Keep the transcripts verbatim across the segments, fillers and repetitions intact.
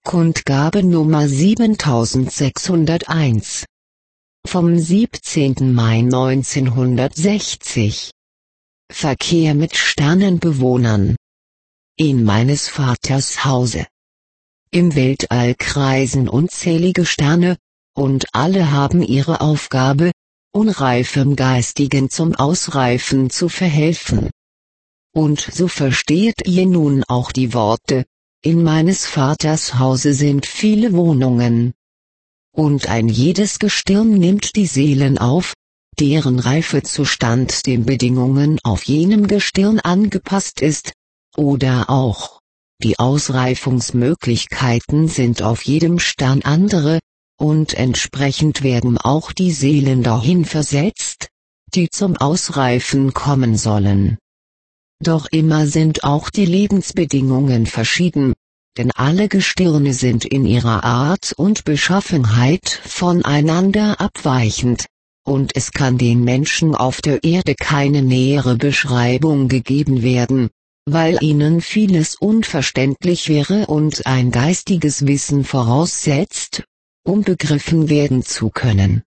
Kundgabe Nummer siebentausendsechshunderteins. Vom siebzehnten Mai neunzehnhundertsechzig. Verkehr mit Sternenbewohnern. In meines Vaters Hause. Im Weltall kreisen unzählige Sterne, und alle haben ihre Aufgabe, unreifem Geistigen zum Ausreifen zu verhelfen. Und so versteht ihr nun auch die Worte: In meines Vaters Hause sind viele Wohnungen. Und ein jedes Gestirn nimmt die Seelen auf, deren Reifezustand den Bedingungen auf jenem Gestirn angepasst ist, oder auch: Die Ausreifungsmöglichkeiten sind auf jedem Stern andere, und entsprechend werden auch die Seelen dahin versetzt, die zum Ausreifen kommen sollen. Doch immer sind auch die Lebensbedingungen verschieden, denn alle Gestirne sind in ihrer Art und Beschaffenheit voneinander abweichend, und es kann den Menschen auf der Erde keine nähere Beschreibung gegeben werden, weil ihnen vieles unverständlich wäre und ein geistiges Wissen voraussetzt, um begriffen werden zu können.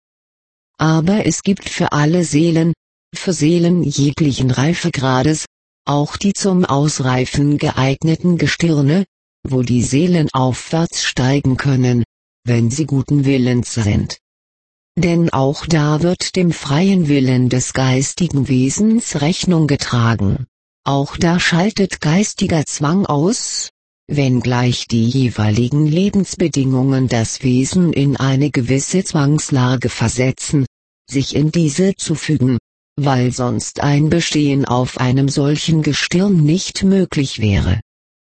Aber es gibt für alle Seelen, für Seelen jeglichen Reifegrades, auch die zum Ausreifen geeigneten Gestirne, wo die Seelen aufwärts steigen können, wenn sie guten Willens sind. Denn auch da wird dem freien Willen des geistigen Wesens Rechnung getragen. Auch da schaltet geistiger Zwang aus, wenngleich die jeweiligen Lebensbedingungen das Wesen in eine gewisse Zwangslage versetzen, sich in diese zu fügen, weil sonst ein Bestehen auf einem solchen Gestirn nicht möglich wäre.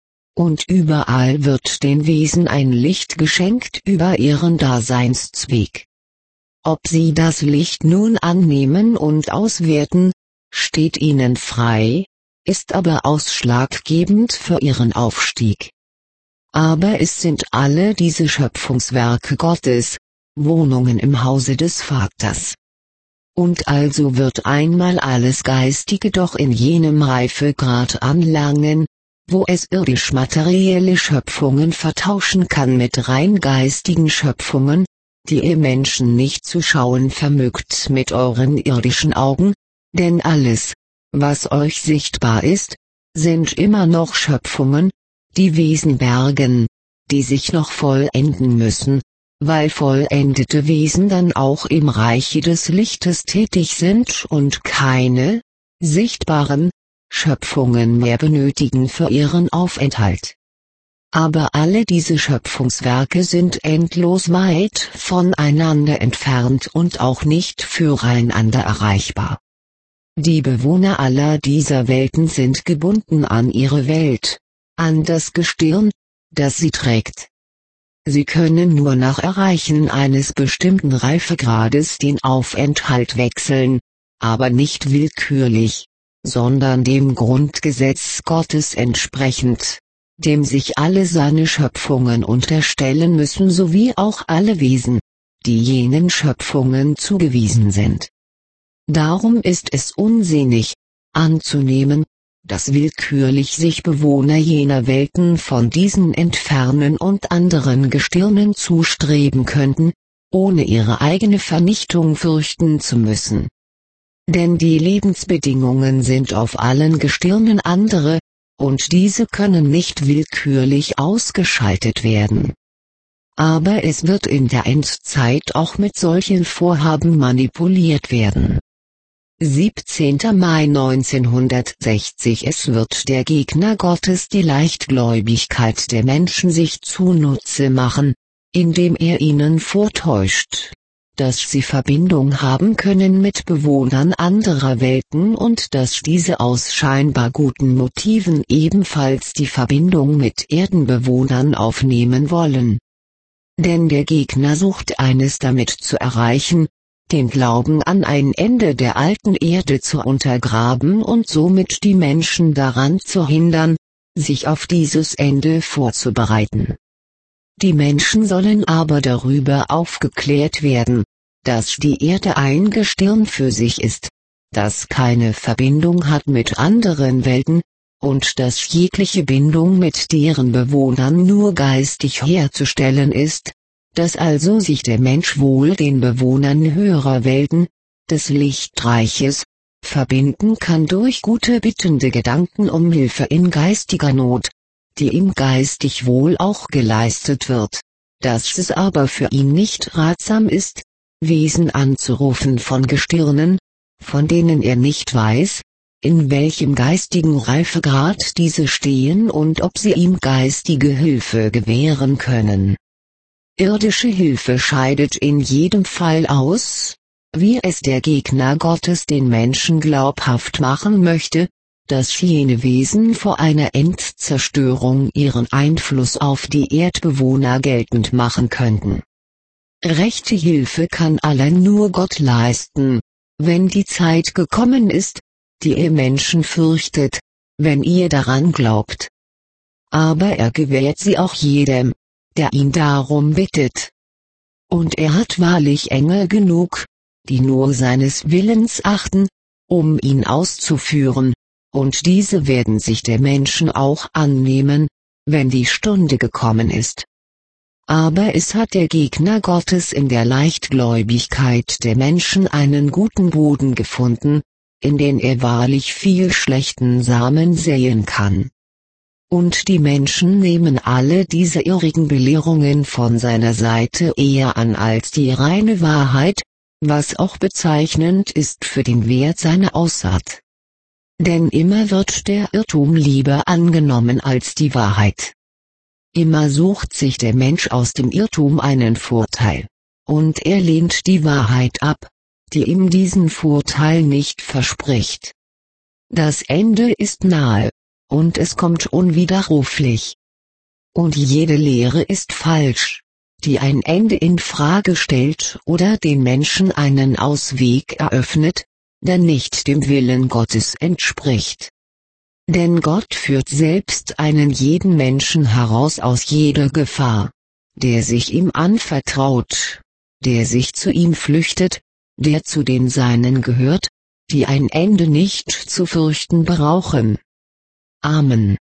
Und überall wird den Wesen ein Licht geschenkt über ihren Daseinszweck. Ob sie das Licht nun annehmen und auswerten, steht ihnen frei, ist aber ausschlaggebend für ihren Aufstieg. Aber es sind alle diese Schöpfungswerke Gottes, Wohnungen im Hause des Vaters. Und also wird einmal alles Geistige doch in jenem Reifegrad anlangen, wo es irdisch-materielle Schöpfungen vertauschen kann mit rein geistigen Schöpfungen, die ihr Menschen nicht zu schauen vermögt mit euren irdischen Augen, denn alles, was euch sichtbar ist, sind immer noch Schöpfungen, die Wesen bergen, die sich noch vollenden müssen, weil vollendete Wesen dann auch im Reiche des Lichtes tätig sind und keine sichtbaren Schöpfungen mehr benötigen für ihren Aufenthalt. Aber alle diese Schöpfungswerke sind endlos weit voneinander entfernt und auch nicht füreinander erreichbar. Die Bewohner aller dieser Welten sind gebunden an ihre Welt, an das Gestirn, das sie trägt. Sie können nur nach Erreichen eines bestimmten Reifegrades den Aufenthalt wechseln, aber nicht willkürlich, sondern dem Grundgesetz Gottes entsprechend, dem sich alle seine Schöpfungen unterstellen müssen sowie auch alle Wesen, die jenen Schöpfungen zugewiesen sind. Darum ist es unsinnig, anzunehmen, dass willkürlich sich Bewohner jener Welten von diesen entfernen und anderen Gestirnen zustreben könnten, ohne ihre eigene Vernichtung fürchten zu müssen. Denn die Lebensbedingungen sind auf allen Gestirnen andere, und diese können nicht willkürlich ausgeschaltet werden. Aber es wird in der Endzeit auch mit solchen Vorhaben manipuliert werden. siebzehnter Mai neunzehnhundertsechzig. Es wird der Gegner Gottes die Leichtgläubigkeit der Menschen sich zunutze machen, indem er ihnen vortäuscht, dass sie Verbindung haben können mit Bewohnern anderer Welten und dass diese aus scheinbar guten Motiven ebenfalls die Verbindung mit Erdenbewohnern aufnehmen wollen. Denn der Gegner sucht eines damit zu erreichen: den Glauben an ein Ende der alten Erde zu untergraben und somit die Menschen daran zu hindern, sich auf dieses Ende vorzubereiten. Die Menschen sollen aber darüber aufgeklärt werden, dass die Erde ein Gestirn für sich ist, das keine Verbindung hat mit anderen Welten, und dass jegliche Bindung mit deren Bewohnern nur geistig herzustellen ist, dass also sich der Mensch wohl den Bewohnern höherer Welten, des Lichtreiches, verbinden kann durch gute bittende Gedanken um Hilfe in geistiger Not, die ihm geistig wohl auch geleistet wird, dass es aber für ihn nicht ratsam ist, Wesen anzurufen von Gestirnen, von denen er nicht weiß, in welchem geistigen Reifegrad diese stehen und ob sie ihm geistige Hilfe gewähren können. Irdische Hilfe scheidet in jedem Fall aus, wie es der Gegner Gottes den Menschen glaubhaft machen möchte, dass jene Wesen vor einer Endzerstörung ihren Einfluss auf die Erdbewohner geltend machen könnten. Rechte Hilfe kann allein nur Gott leisten, wenn die Zeit gekommen ist, die ihr Menschen fürchtet, wenn ihr daran glaubt. Aber er gewährt sie auch jedem, der ihn darum bittet. Und er hat wahrlich Engel genug, die nur seines Willens achten, um ihn auszuführen, und diese werden sich der Menschen auch annehmen, wenn die Stunde gekommen ist. Aber es hat der Gegner Gottes in der Leichtgläubigkeit der Menschen einen guten Boden gefunden, in den er wahrlich viel schlechten Samen säen kann. Und die Menschen nehmen alle diese irrigen Belehrungen von seiner Seite eher an als die reine Wahrheit, was auch bezeichnend ist für den Wert seiner Aussaat. Denn immer wird der Irrtum lieber angenommen als die Wahrheit. Immer sucht sich der Mensch aus dem Irrtum einen Vorteil, und er lehnt die Wahrheit ab, die ihm diesen Vorteil nicht verspricht. Das Ende ist nahe, und es kommt unwiderruflich. Und jede Lehre ist falsch, die ein Ende in Frage stellt oder den Menschen einen Ausweg eröffnet, der nicht dem Willen Gottes entspricht. Denn Gott führt selbst einen jeden Menschen heraus aus jeder Gefahr, der sich ihm anvertraut, der sich zu ihm flüchtet, der zu den Seinen gehört, die ein Ende nicht zu fürchten brauchen. Amen.